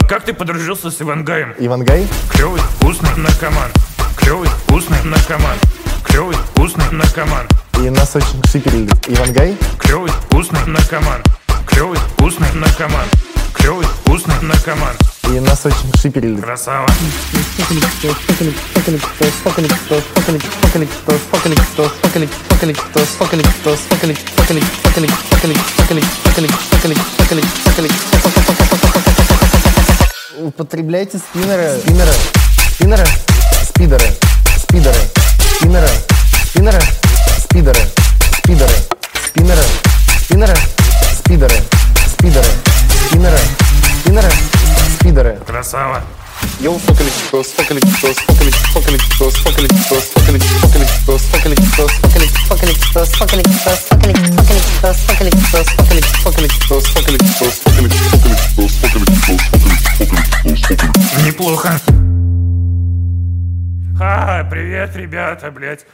как ты подружился с Ивангаем? Ивангай? Клевый, вкусный наркоман. Клевый, вкусный наркоман. Клевый, вкусный наркоман. И нас очень шиперили. Ивангай? Клевый, вкусный наркоман. Клевый, вкусный наркоман. Клевый, вкусный наркоман. И нас очень шиперили. Красава. Употребляйте спиннеры, спидеры, спидеры, спидеры, спиннеры, спиннеры, спидеры, спидеры, спиннеры, спиннеры, спидеры, спидеры, спиннеры, спиннеры, спидеры. Красава. Йоу, фокаликтос, фокаликтос, фокаликтос, фокаликтос, фокаликтос, фокаликтос, фокаликтос, фокаликтос, фокаликтос, фокаликтос, фокаликтос, фокаликтос, фокаликтос, фокаликтос, фокаликтос. Неплохо. Привет, ребята, блядь.